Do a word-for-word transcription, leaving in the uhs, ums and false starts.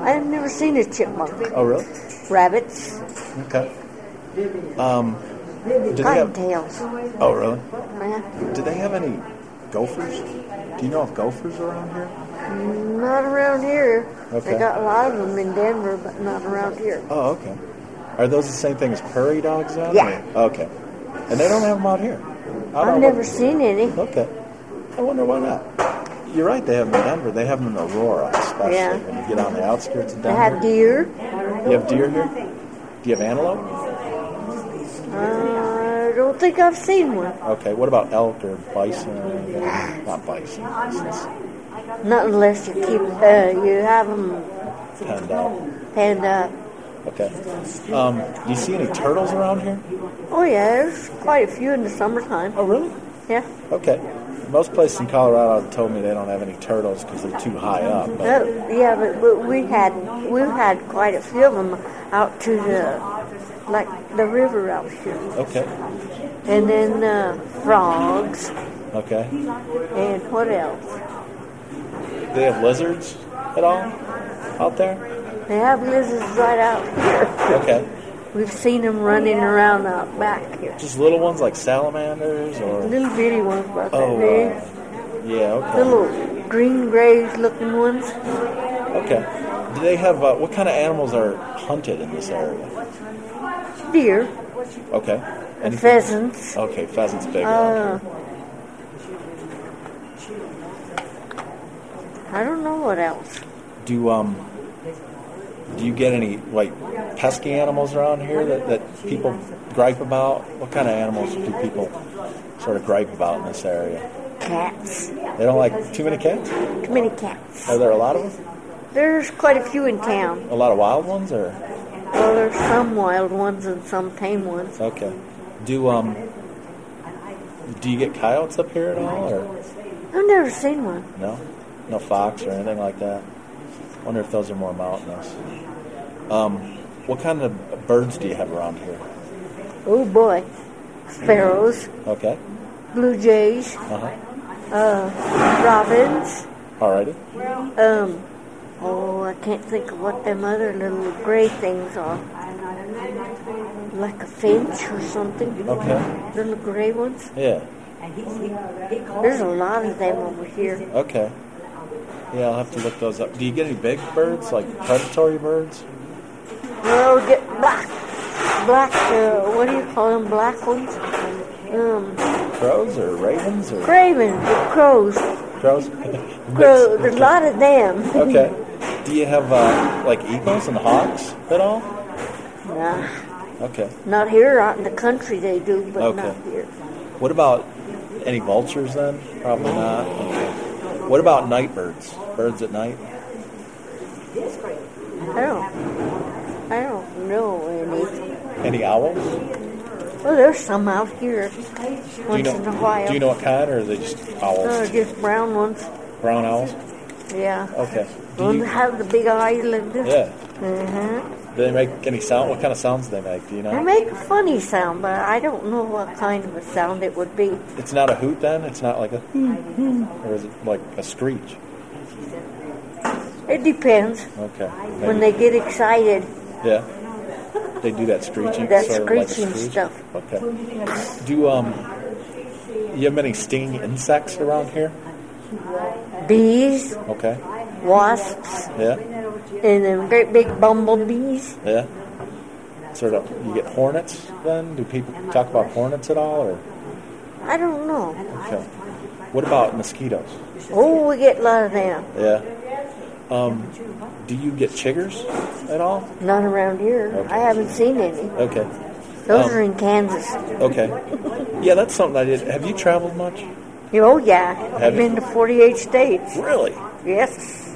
I've never seen a chipmunk. Oh, really? Rabbits. Okay. Um, do they have... Cottontails. Oh, really? Yeah. Do they have any gophers? Do you know if gophers are around here? Not around here. Okay. They got a lot of them in Denver, but not around here. Oh, okay. Are those the same thing as prairie dogs then? Yeah. Or- Okay. And they don't have them out here? I don't I've know never what- seen any. Okay. I wonder why not. You're right, they have them in Denver. They have them in Aurora, especially Yeah. when you get on the outskirts of They Denver. have deer. You have deer here? Do you have antelope? Uh, I don't think I've seen one. Okay. What about elk or bison or anything? Not bison. Bison's Not unless you keep, uh, you have them penned out. penned up. Okay. Um, do you see any turtles around here? Oh yeah, there's quite a few in the summertime. Oh, really? Yeah. Okay. Most places in Colorado have told me they don't have any turtles because they're too high up. But Oh, yeah, but, but we had we had quite a few of them out to the like the river out here, okay. and then uh, frogs, Okay. and what else? Do they have lizards at all out there? They have lizards right out here. Okay. We've seen them running around out back here. Just little ones like salamanders or... Little bitty ones about Oh, that big. uh, yeah, okay. Little green gray looking ones. Okay. Do they have... Uh, what kind of animals are hunted in this area? Deer. Okay. And Anything- pheasants. Okay, pheasants big. Uh, I don't know what else. Do um do you get any like pesky animals around here that, that people gripe about? What kind of animals do people sort of gripe about in this area? Cats. They don't like too many cats? Too many cats. Are there a lot of them? There's quite a few in town. A lot of wild ones or Well, there's some wild ones and some tame ones. okay. Do um do you get coyotes up here at all or I've never seen one. no? No fox or anything like that? Wonder if those are more mountainous. Um, what kind of birds do you have around here? Oh boy. Sparrows, Okay. blue jays, Uh-huh. uh, robins, Alrighty. um, oh, I can't think of what them other little gray things are. Like a finch or something. Okay. Little gray ones. Yeah. There's a lot of them over here. Okay. Yeah, I'll have to look those up. Do you get any big birds, like predatory birds? Well, we get black, black, uh, what do you call them, black ones? Um, Crows or ravens or ravens, crows. crows? Crow, there's a lot of them. Okay. Do you have uh, like eagles and hawks at all? Nah, Okay. not here, out in the country they do, but Okay. not here. What about any vultures then? Probably not. Okay. What about night birds? Birds at night? I don't, I don't know any. Any owls? Well, there's some out here, Do you once know? in a while. Do you know what kind, or are they just owls? Uh, just brown ones, Brown owls? yeah. Okay. The Do ones you, that have the big eyes like this. yeah. Uh-huh. Do they make any sound? What kind of sounds do they make? Do you They know? make a funny sound, but I don't know what kind of a sound it would be. It's not a hoot then? It's not like a... Or is it like a screech? It depends. Okay. When Maybe- they get excited, Yeah. They do that screeching? that sort of like a screeching screech? stuff. Okay. Do, um... You have many stinging insects around here? Bees, Okay. wasps, Yeah? and then great big bumblebees. Yeah? Sort of... You get hornets then? Do people talk about hornets at all, or... I don't know. Okay. What about mosquitoes? Oh, we get a lot of them. Yeah. Um, do you get chiggers at all? Not around here. Okay. I haven't seen any. Okay. Those Um, are in Kansas. Okay. Yeah, that's something I did. Have you traveled much? Oh, yeah. Have I've you? been to forty-eight states. Really? Yes.